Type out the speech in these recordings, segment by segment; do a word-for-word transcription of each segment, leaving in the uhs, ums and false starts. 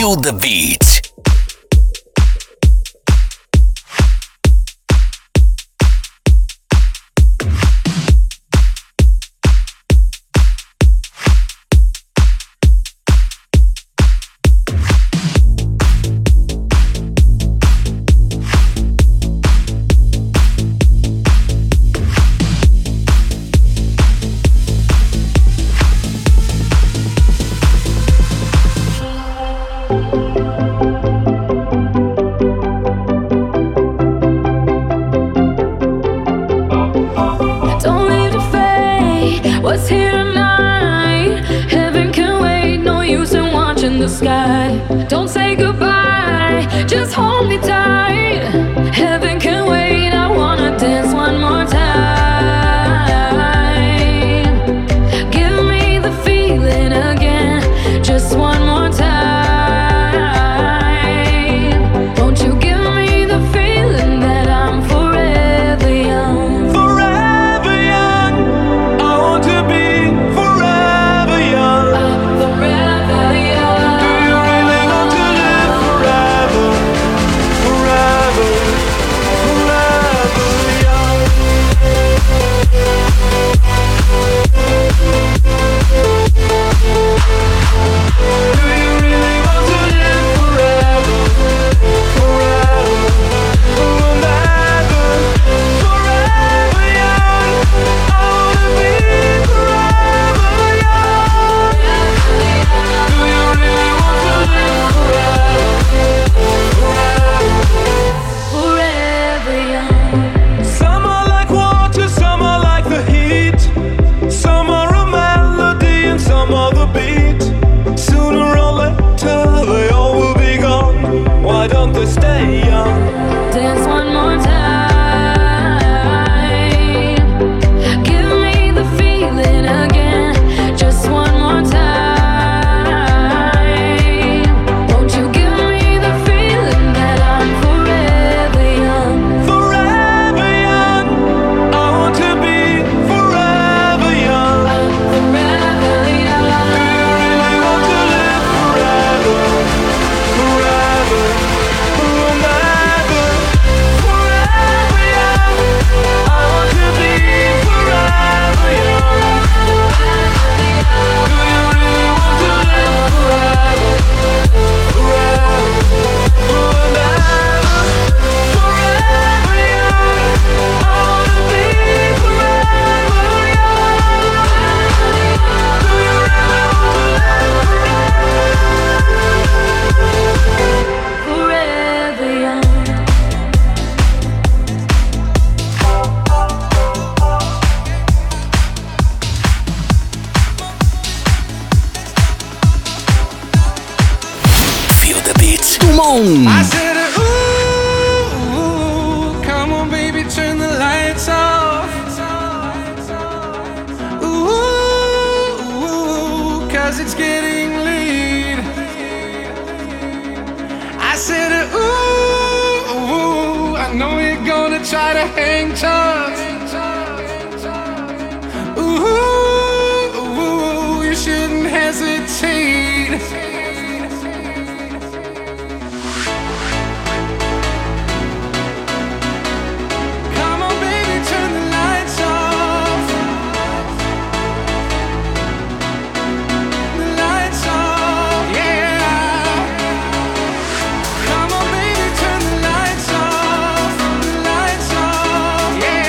Feel the beat. What's here tonight? Heaven can wait, no use in watching the sky. Don't say goodbye, just hold me tight. Heaven can wait, I wanna dance one more time. Give me the feeling again, just one more time. Won't you give me the feeling that I'm forever young? Forever young, I want to be forever young. I'm forever young. Do you really want to live forever? Forever, forever young. Do you really want to live forever? Forever, forever, forever young. I wanna be forever young. Do you really want to live forever? Forever, Forever young. some are like water, some are like the heat. Some are a melody and some are the beat. Sooner or later they all will be gone. Why don't they stay young? Dance one more time. Give me the feeling again, just one more time. Won't you give me the feeling that I'm forever young? Forever young, I want to be forever young. I'm forever Do you young. really want to live forever? Forever, forever, forever young. I want to be forever young. Do you really want to live forever? Forever, forever, forever young. I want to be forever young. Do you really want to live Forever young. Feel the beat. Come on. I said, ooh, come on, baby, turn the lights off. Ooh, cause it's getting late. I said, ooh, I know you're gonna try to hang tough. Ooh, you shouldn't hesitate. Come on, baby, turn the lights off. The lights off, yeah. Come on, baby, turn the lights off. The lights off, yeah.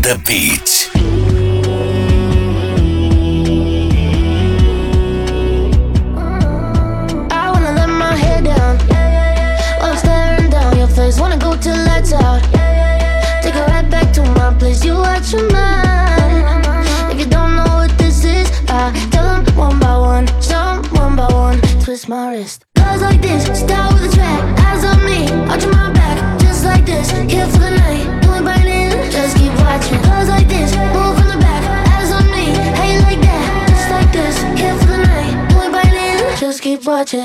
the beat. I wanna let my hair down while I'm staring down your face. Wanna go till lights out. Take it right back to my place. You watch your mind. If you don't know what this is, I tell them one by one, some one by one. Twist my wrist. Girls like this, start with a track. Eyes on me, watching my back. Just like this, here for the night. Doing biting, just keep watching. Girls like this, move from the back. Eyes on me, how you like that? Just like this, here for the night. Doing biting, just keep watching.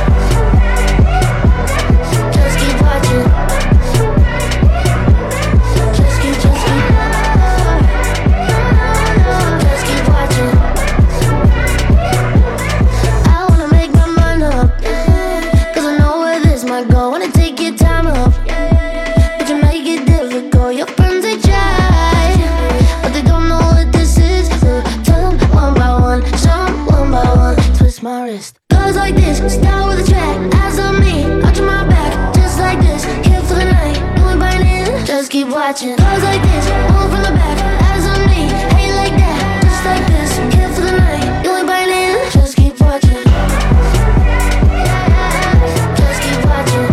Just keep watching. Just keep, just keep. Just keep watching. I wanna make my mind up, 'cause I know where this might go. Wanna take your time up, but you make it difficult. Your friends they try, but they don't know what this is. So tell them one by one, some one by one. Twist my wrist. Girls like this, start with a track. Eyes on me, watching my back. Just like this, here for the night. Doing biting, just keep watching. Girls like this, move from the back. Eyes on me, how you like that? Just like this, here for the night. Doing biting, just keep watching. Just keep watching.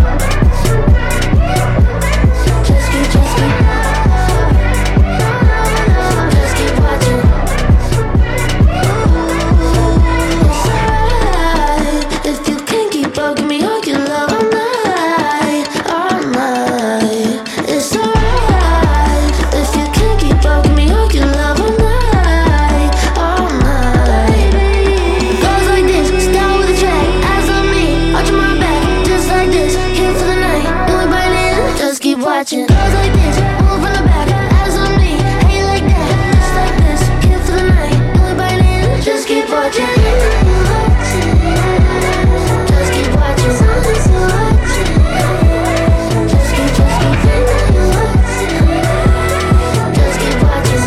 Just keep, just keep. Just keep watching. It's alright if you can't keep up. Give me all your love all night, all night. It's alright if you can't keep up. Give me all your love all night, all night. Girls like this, start with a track. Eyes on me, watching my back. Just like this, here for the night. Doing biting, just keep watching. Girls like this, move from the back. Eyes on me, how you like that? Just like this, here for the night. Doing biting, just keep watching. Just keep watching. Just keep, just keep. Just keep watching.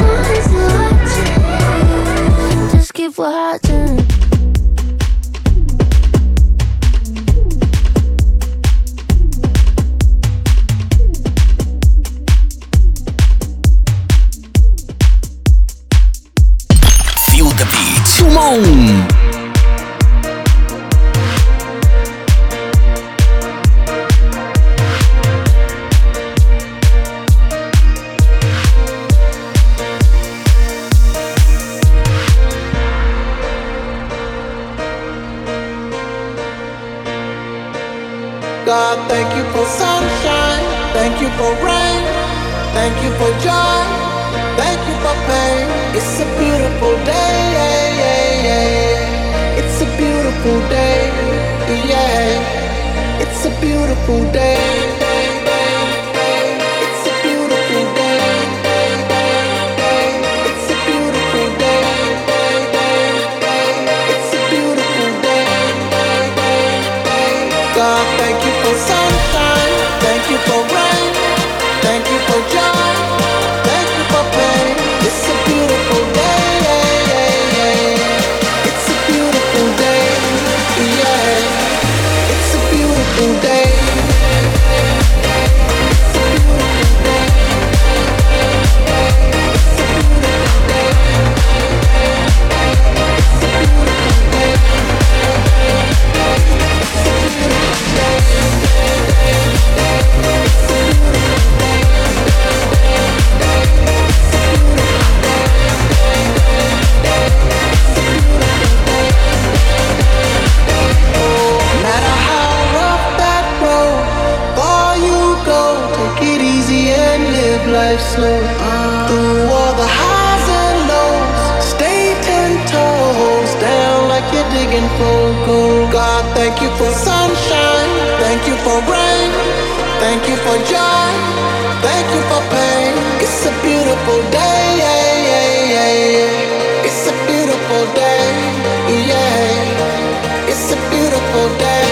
Just keep watching. Feel the beat. Come on. God, thank you for sunshine, thank you for rain, thank you for joy, thank you for pain. It's a beautiful day, yeah, yeah, yeah. It's a beautiful day, yeah. It's a beautiful day. It's a beautiful day. It's a beautiful day. It's a beautiful day. God, thank you for sunshine, thank you for rain, thank you for joy, thank you for pain. It's a beautiful day, yeah, yeah, yeah. It's a beautiful day, yeah. It's a beautiful day. It's a beautiful day. It's a beautiful day. It's a beautiful day. Life slow through all the highs and lows. Stay ten toes down like you're digging for gold. God, thank you for sunshine, thank you for rain, thank you for joy, thank you for pain. It's a beautiful day, yeah, yeah, yeah. It's a beautiful day, yeah. It's a beautiful day.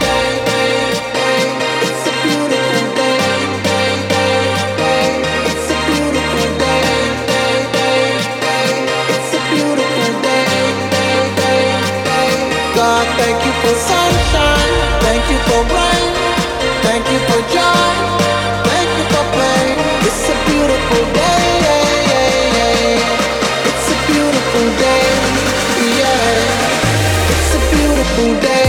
God, thank you for sunshine, thank you for rain, thank you for joy, thank you for pain. It's a beautiful day, yeah, yeah. beautiful day.